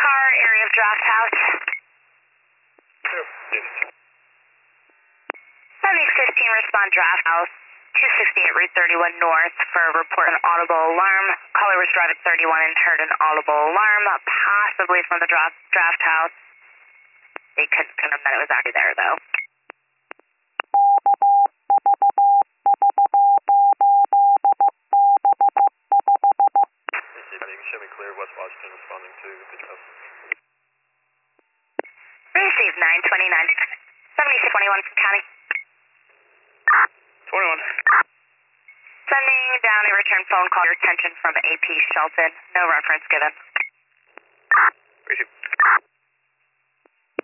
car, area of draft house. Yes. 7015, respond draft house. 268 Route 31 North for a report an audible alarm. Caller was driving 31 and heard an audible alarm, possibly from the draft house. They couldn't confirm that it was actually there, though. Show me clear, West Washington responding to the draft. Received 929. 7621 from County. 21. Sending down a return phone call. Your attention from AP Shelton. No reference given.